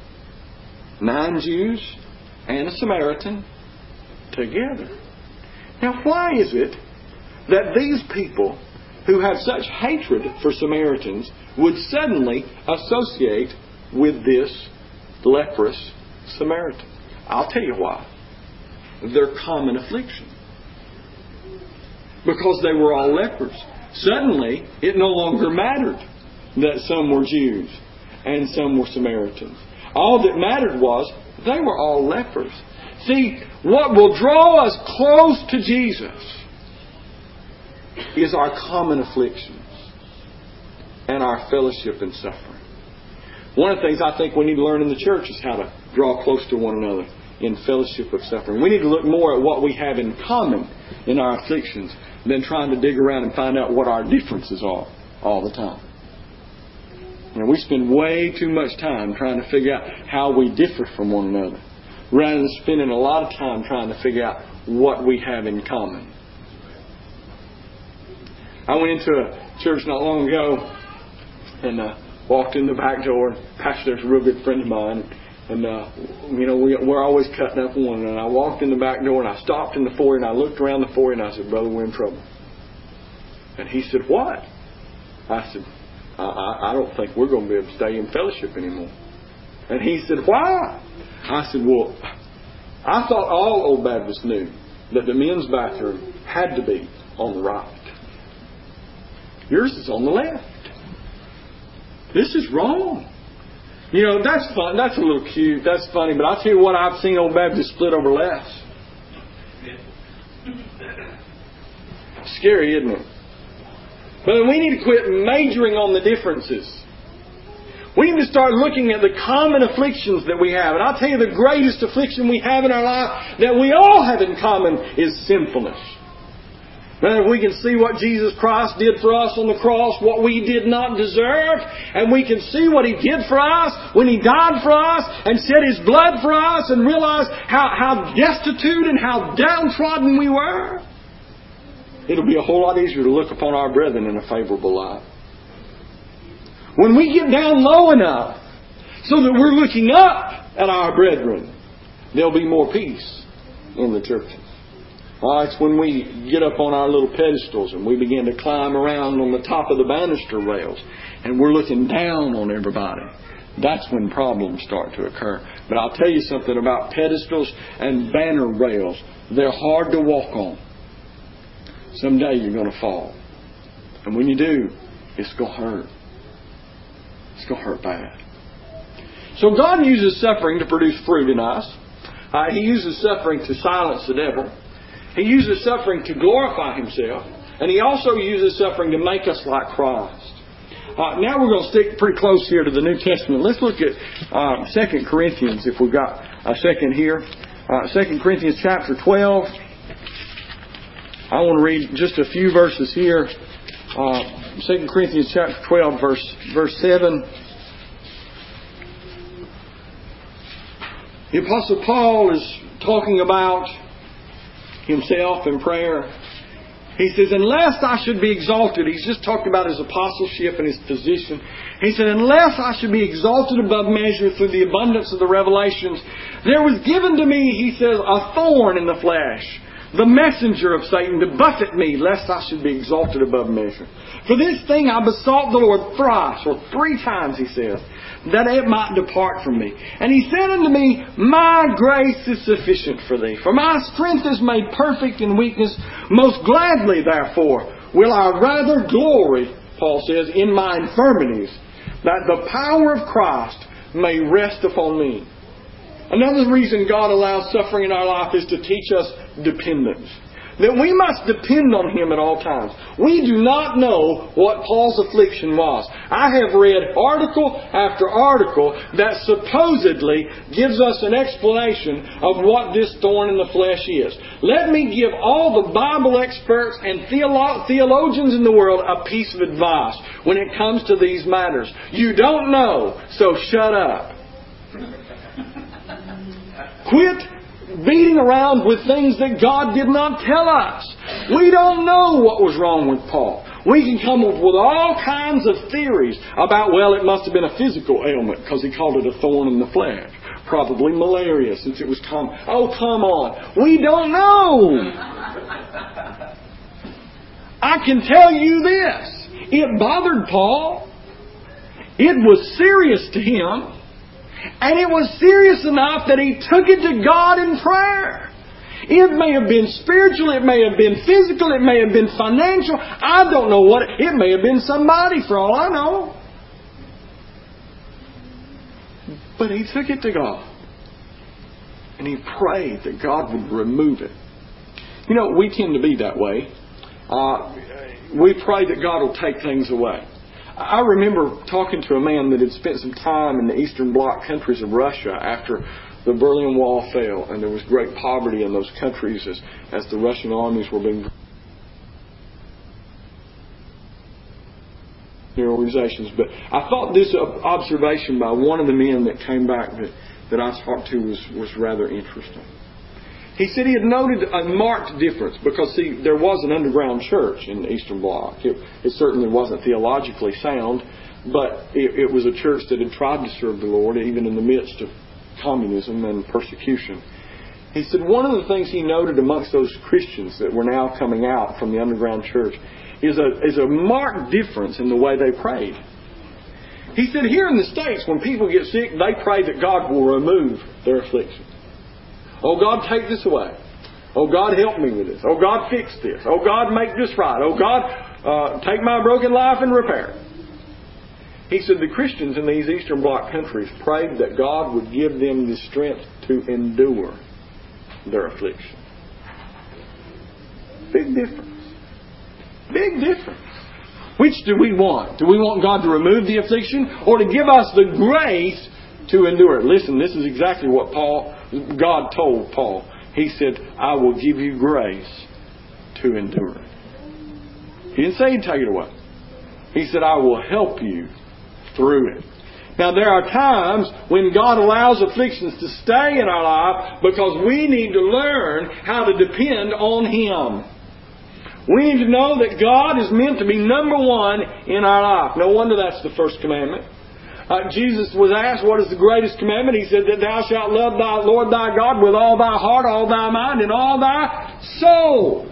9 Jews and a Samaritan together. Now, why is it that these people who have such hatred for Samaritans would suddenly associate with this leprous Samaritan? I'll tell you why. Their common affliction. Because they were all lepers. Suddenly, it no longer mattered that some were Jews and some were Samaritans. All that mattered was they were all lepers. See, what will draw us close to Jesus is our common afflictions and our fellowship in suffering. One of the things I think we need to learn in the church is how to draw close to one another in fellowship of suffering. We need to look more at what we have in common in our afflictions than trying to dig around and find out what our differences are all the time. We spend way too much time trying to figure out how we differ from one another, rather than spending a lot of time trying to figure out what we have in common. I went into a church not long ago and walked in the back door. Pastor's a real good friend of mine. And, we're always cutting up one. And I walked in the back door and I stopped in the foyer and I looked around the foyer and I said, "Brother, we're in trouble." And he said, "What?" I said, I don't think we're going to be able to stay in fellowship anymore. And he said, "Why?" I said, "Well, I thought all Old Baptists knew that the men's bathroom had to be on the right. Yours is on the left. This is wrong." That's fun. That's a little cute. That's funny. But I'll tell you what, I've seen Old Baptists split over less. Scary, isn't it? But we need to quit majoring on the differences. We need to start looking at the common afflictions that we have. And I'll tell you, the greatest affliction we have in our life that we all have in common is sinfulness. And if we can see what Jesus Christ did for us on the cross, what we did not deserve, and we can see what He did for us when He died for us and shed His blood for us and realize how destitute and how downtrodden we were, it'll be a whole lot easier to look upon our brethren in a favorable light. When we get down low enough so that we're looking up at our brethren, there'll be more peace in the churches. It's when we get up on our little pedestals and we begin to climb around on the top of the banister rails and we're looking down on everybody. That's when problems start to occur. But I'll tell you something about pedestals and banner rails. They're hard to walk on. Someday you're going to fall. And when you do, it's going to hurt. It's going to hurt bad. So God uses suffering to produce fruit in us. He uses suffering to silence the devil. He uses suffering to glorify Himself. And He also uses suffering to make us like Christ. Now we're going to stick pretty close here to the New Testament. Let's look at 2 Corinthians, if we've got a second here. 2 Corinthians chapter 12. I want to read just a few verses here. 2 Corinthians chapter 12, verse 7. The Apostle Paul is talking about himself in prayer. He says, unless I should be exalted, he's just talked about his apostleship and his position. He said, unless I should be exalted above measure through the abundance of the revelations, there was given to me, he says, a thorn in the flesh, the messenger of Satan to buffet me, lest I should be exalted above measure. For this thing I besought the Lord thrice, or 3 times, he says, that it might depart from me. And He said unto me, my grace is sufficient for thee, for my strength is made perfect in weakness. Most gladly, therefore, will I rather glory, Paul says, in my infirmities, that the power of Christ may rest upon me. Another reason God allows suffering in our life is to teach us dependence. That we must depend on Him at all times. We do not know what Paul's affliction was. I have read article after article that supposedly gives us an explanation of what this thorn in the flesh is. Let me give all the Bible experts and theologians in the world a piece of advice when it comes to these matters. You don't know, so shut up. Quit beating around with things that God did not tell us. We don't know what was wrong with Paul. We can come up with all kinds of theories about, well, it must have been a physical ailment because he called it a thorn in the flesh. Probably malaria since it was common. Oh, come on. We don't know. I can tell you this. It bothered Paul. It was serious to him. And it was serious enough that he took it to God in prayer. It may have been spiritual, it may have been physical, it may have been financial. I don't know what. It may have been somebody for all I know. But he took it to God. And he prayed that God would remove it. You know, we tend to be that way. We pray that God will take things away. I remember talking to a man that had spent some time in the Eastern Bloc countries of Russia after the Berlin Wall fell, and there was great poverty in those countries as the Russian armies were being their organizations. But I thought this observation by one of the men that came back that I talked to was rather interesting. He said he had noted a marked difference because, see, there was an underground church in the Eastern Bloc. It certainly wasn't theologically sound, but it was a church that had tried to serve the Lord even in the midst of communism and persecution. He said one of the things he noted amongst those Christians that were now coming out from the underground church is a marked difference in the way they prayed. He said here in the States, when people get sick, they pray that God will remove their affliction. Oh, God, take this away. Oh, God, help me with this. Oh, God, fix this. Oh, God, make this right. Oh, God, take my broken life and repair it. He said the Christians in these Eastern Bloc countries prayed that God would give them the strength to endure their affliction. Big difference. Big difference. Which do we want? Do we want God to remove the affliction or to give us the grace to endure it? Listen, this is exactly what God told Paul. He said, I will give you grace to endure it. He didn't say He'd take it away. He said, I will help you through it. Now, there are times when God allows afflictions to stay in our life because we need to learn how to depend on Him. We need to know that God is meant to be number one in our life. No wonder that's the first commandment. Jesus was asked, what is the greatest commandment? He said that thou shalt love thy Lord thy God with all thy heart, all thy mind, and all thy soul.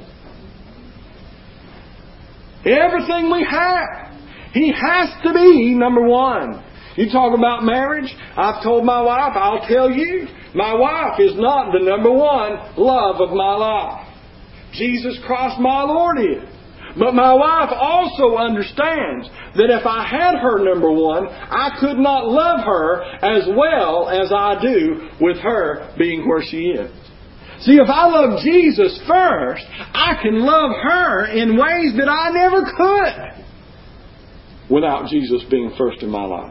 Everything we have. He has to be number one. You talk about marriage, I've told my wife, I'll tell you, my wife is not the number one love of my life. Jesus Christ my Lord is. But my wife also understands that if I had her number one, I could not love her as well as I do with her being where she is. See, if I love Jesus first, I can love her in ways that I never could without Jesus being first in my life.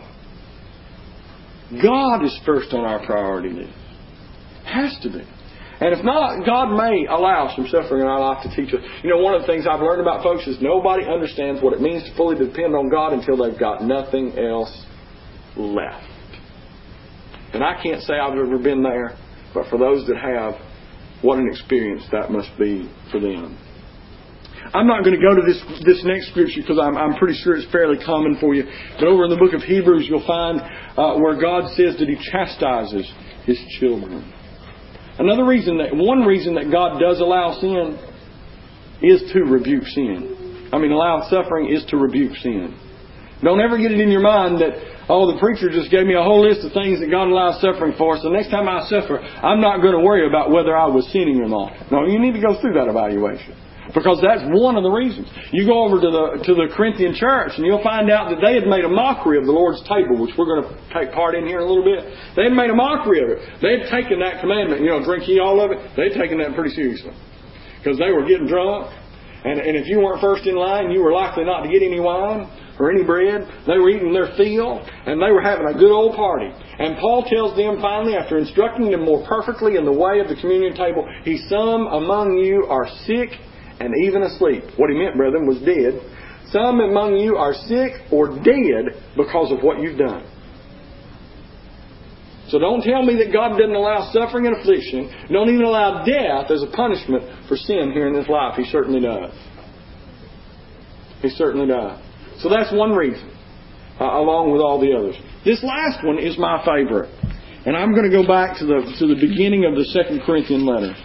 God is first on our priority list. Has to be. And if not, God may allow some suffering in our life to teach us. You know, one of the things I've learned about folks is nobody understands what it means to fully depend on God until they've got nothing else left. And I can't say I've ever been there, but for those that have, what an experience that must be for them. I'm not going to go to this next scripture because I'm pretty sure it's fairly common for you. But over in the book of Hebrews, you'll find where God says that He chastises His children. One reason that God does allow sin is to rebuke sin. Allow suffering is to rebuke sin. Don't ever get it in your mind that, the preacher just gave me a whole list of things that God allows suffering for, so next time I suffer, I'm not going to worry about whether I was sinning or not. No, you need to go through that evaluation. Because that's one of the reasons. You go over to the Corinthian church and you'll find out that they had made a mockery of the Lord's table, which we're going to take part in here in a little bit. They had made a mockery of it. They had taken that commandment, drink ye all of it. They had taken that pretty seriously. Because they were getting drunk. And if you weren't first in line, you were likely not to get any wine or any bread. They were eating their fill and they were having a good old party. And Paul tells them finally, after instructing them more perfectly in the way of the communion table, some among you are sick and even asleep. What he meant, brethren, was dead. Some among you are sick or dead because of what you've done. So don't tell me that God doesn't allow suffering and affliction. Don't even allow death as a punishment for sin here in this life. He certainly does. He certainly does. So that's one reason, along with all the others. This last one is my favorite. And I'm going to go back to the beginning of the 2 Corinthians letter.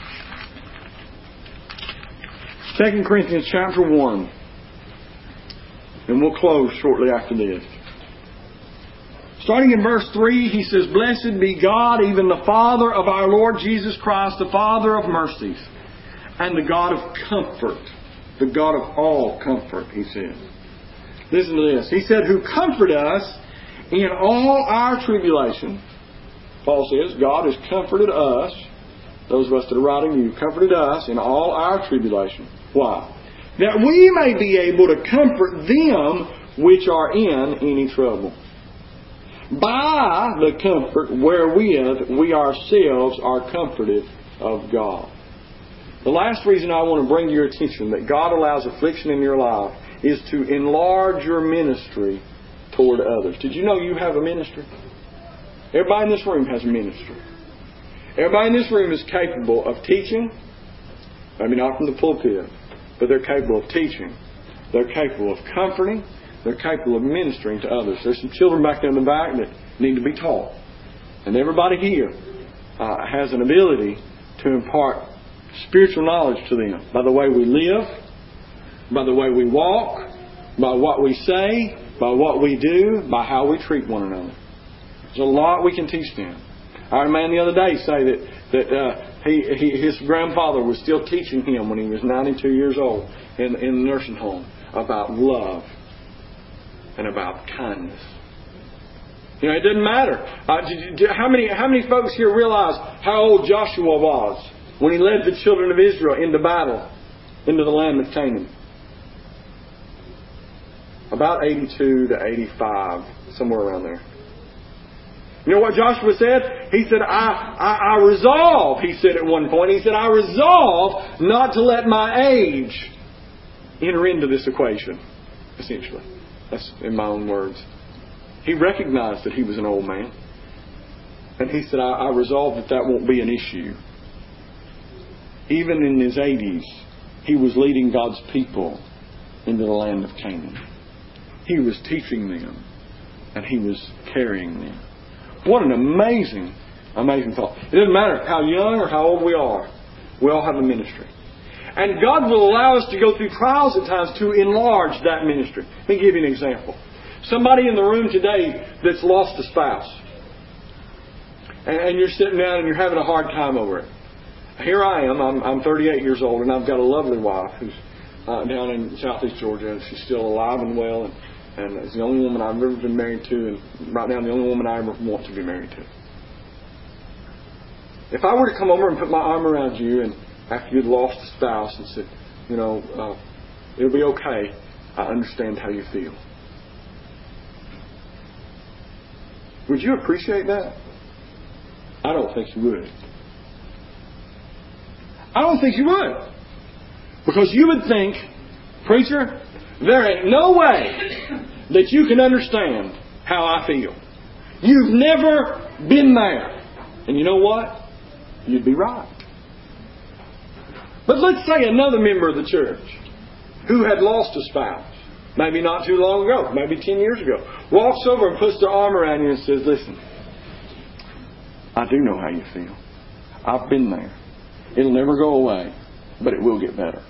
2 Corinthians chapter 1. And we'll close shortly after this. Starting in verse 3, he says, Blessed be God, even the Father of our Lord Jesus Christ, the Father of mercies, and the God of comfort. The God of all comfort, he says. Listen to this. He said, who comfort us in all our tribulation. Paul says, God has comforted us. Those of us that are writing, you comforted us in all our tribulation. Why? That we may be able to comfort them which are in any trouble, by the comfort wherewith we ourselves are comforted of God. The last reason I want to bring to your attention that God allows affliction in your life is to enlarge your ministry toward others. Did you know you have a ministry? Everybody in this room has a ministry. Everybody in this room is capable of teaching. Maybe not from the pulpit, but they're capable of teaching. They're capable of comforting. They're capable of ministering to others. There's some children back there in the back that need to be taught. And everybody here has an ability to impart spiritual knowledge to them by the way we live, by the way we walk, by what we say, by what we do, by how we treat one another. There's a lot we can teach them. I heard a man the other day say that his grandfather was still teaching him when he was 92 years old in the nursing home about love and about kindness. It doesn't matter. How many folks here realize how old Joshua was when he led the children of Israel into battle, into the land of Canaan? About 82 to 85, somewhere around there. You know what Joshua said? He said, I resolve, he said at one point, he said, I resolve not to let my age enter into this equation, essentially. That's in my own words. He recognized that he was an old man. And he said, I resolved that won't be an issue. Even in his 80s, he was leading God's people into the land of Canaan. He was teaching them, and he was carrying them. What an amazing, amazing thought. It doesn't matter how young or how old we are. We all have a ministry. And God will allow us to go through trials at times to enlarge that ministry. Let me give you an example. Somebody in the room today that's lost a spouse. And you're sitting down and you're having a hard time over it. Here I am. I'm 38 years old, and I've got a lovely wife who's down in Southeast Georgia. She's still alive and well, and it's the only woman I've ever been married to, and right now the only woman I ever want to be married to. If I were to come over and put my arm around you, and after you'd lost a spouse, and said, it'll be okay, I understand how you feel. Would you appreciate that? I don't think you would. I don't think you would. Because you would think, preacher, there ain't no way that you can understand how I feel. You've never been there. And you know what? You'd be right. But let's say another member of the church who had lost a spouse, maybe not too long ago, maybe 10 years ago, walks over and puts their arm around you and says, listen, I do know how you feel. I've been there. It'll never go away, but it will get better.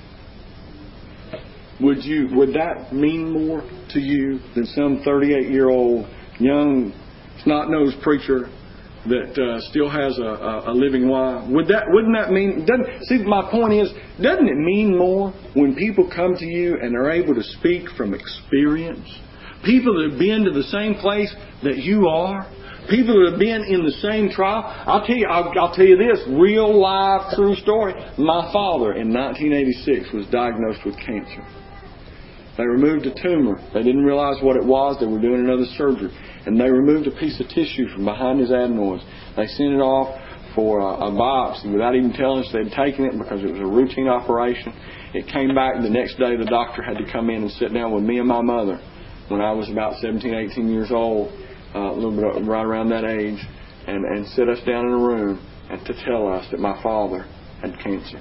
Would that mean more to you than some 38-year-old young snot-nosed preacher that still has a living wife? Wouldn't that mean? See, my point is, doesn't it mean more when people come to you and are able to speak from experience? People that have been to the same place that you are. People that have been in the same trial. I'll tell you this, real live true story. My father in 1986 was diagnosed with cancer. They removed a tumor. They didn't realize what it was. They were doing another surgery. And they removed a piece of tissue from behind his adenoids. They sent it off for a biopsy without even telling us they'd taken it because it was a routine operation. It came back the next day. The doctor had to come in and sit down with me and my mother when I was about 17, 18 years old. A little bit right around that age, and sit us down in a room and to tell us that my father had cancer.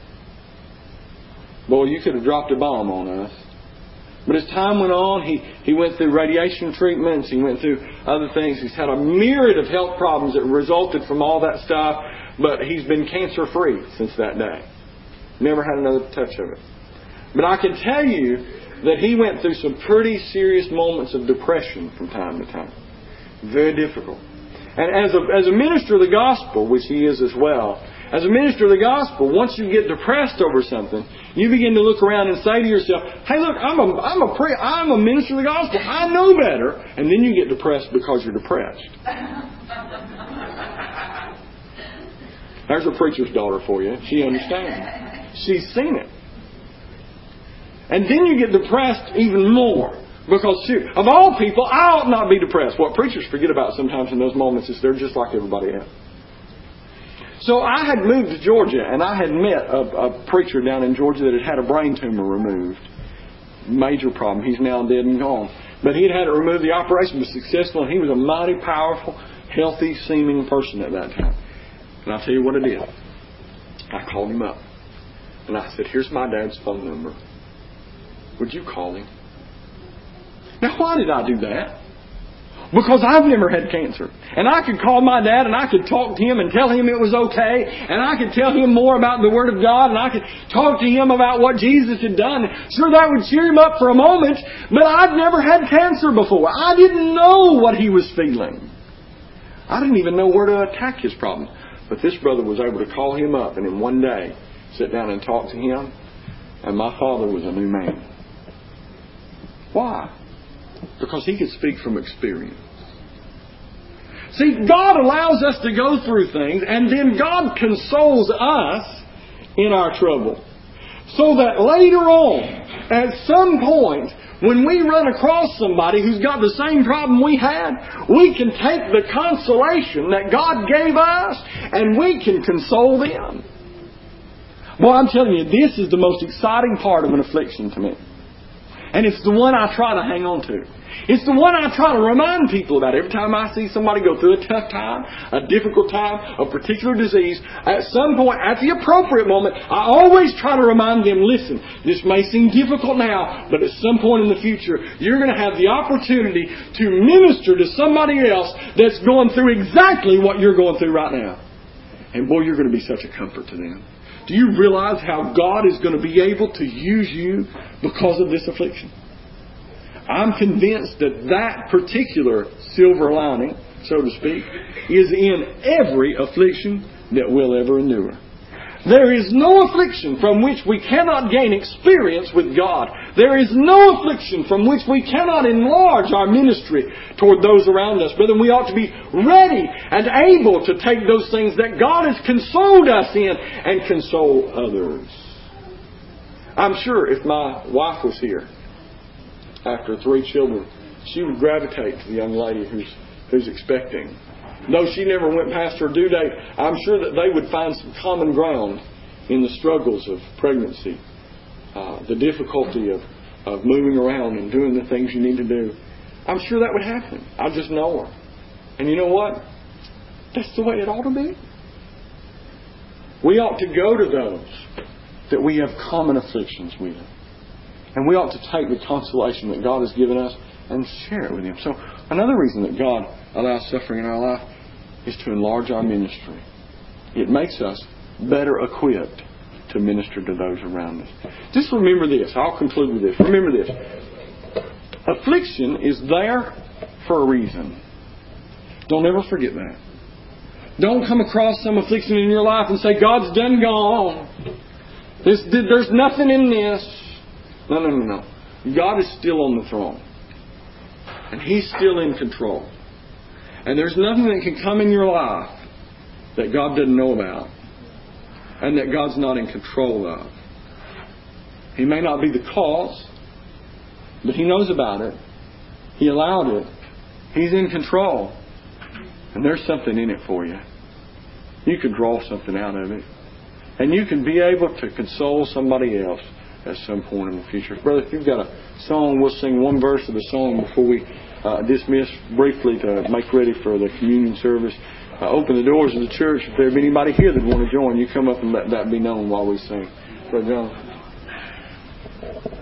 Boy, you could have dropped a bomb on us. But as time went on, he went through radiation treatments, he went through other things. He's had a myriad of health problems that resulted from all that stuff, but he's been cancer-free since that day. Never had another touch of it. But I can tell you that he went through some pretty serious moments of depression from time to time. Very difficult. And as a minister of the gospel, which he is as well, as a minister of the gospel, once you get depressed over something, you begin to look around and say to yourself, hey, look, I'm a minister of the gospel. I know better. And then you get depressed because you're depressed. There's a preacher's daughter for you. She understands. She's seen it. And then you get depressed even more. Because of all people, I ought not be depressed. What preachers forget about sometimes in those moments is they're just like everybody else. So I had moved to Georgia, and I had met a preacher down in Georgia that had a brain tumor removed. Major problem. He's now dead and gone. But he had it removed. The operation was successful, and he was a mighty powerful, healthy seeming person at that time. And I'll tell you what I did. I called him up. And I said, here's my dad's phone number. Would you call him? Now, why did I do that? Because I've never had cancer. And I could call my dad and I could talk to him and tell him it was okay. And I could tell him more about the Word of God. And I could talk to him about what Jesus had done. Sure, that would cheer him up for a moment. But I'd never had cancer before. I didn't know what he was feeling. I didn't even know where to attack his problem. But this brother was able to call him up and in one day sit down and talk to him. And my father was a new man. Why? Because he could speak from experience. See, God allows us to go through things, and then God consoles us in our trouble. So that later on, at some point, when we run across somebody who's got the same problem we had, we can take the consolation that God gave us, and we can console them. Boy, I'm telling you, this is the most exciting part of an affliction to me. And it's the one I try to hang on to. It's the one I try to remind people about. Every time I see somebody go through a tough time, a difficult time, a particular disease, at some point, at the appropriate moment, I always try to remind them, listen, this may seem difficult now, but at some point in the future, you're going to have the opportunity to minister to somebody else that's going through exactly what you're going through right now. And boy, you're going to be such a comfort to them. Do you realize how God is going to be able to use you because of this affliction? I'm convinced that that particular silver lining, so to speak, is in every affliction that we'll ever endure. There is no affliction from which we cannot gain experience with God. There is no affliction from which we cannot enlarge our ministry toward those around us. Brethren, we ought to be ready and able to take those things that God has consoled us in and console others. I'm sure if my wife was here after 3 children, she would gravitate to the young lady who's expecting. Though she never went past her due date, I'm sure that they would find some common ground in the struggles of pregnancy, the difficulty of moving around and doing the things you need to do. I'm sure that would happen. I just know her. And you know what? That's the way it ought to be. We ought to go to those that we have common afflictions with. And we ought to take the consolation that God has given us and share it with them. So another reason that God allows suffering in our life is to enlarge our ministry. It makes us better equipped to minister to those around us. Just remember this. I'll conclude with this. Remember this. Affliction is there for a reason. Don't ever forget that. Don't come across some affliction in your life and say, God's done gone. There's nothing in this. No. God is still on the throne. And He's still in control. And there's nothing that can come in your life that God doesn't know about and that God's not in control of. He may not be the cause, but He knows about it. He allowed it. He's in control. And there's something in it for you. You can draw something out of it. And you can be able to console somebody else at some point in the future. Brother, if you've got a song, we'll sing one verse of the song before we dismiss briefly to make ready for the communion service. Open the doors of the church. If there's anybody here that want to join, you come up and let that be known while we sing. Brother John.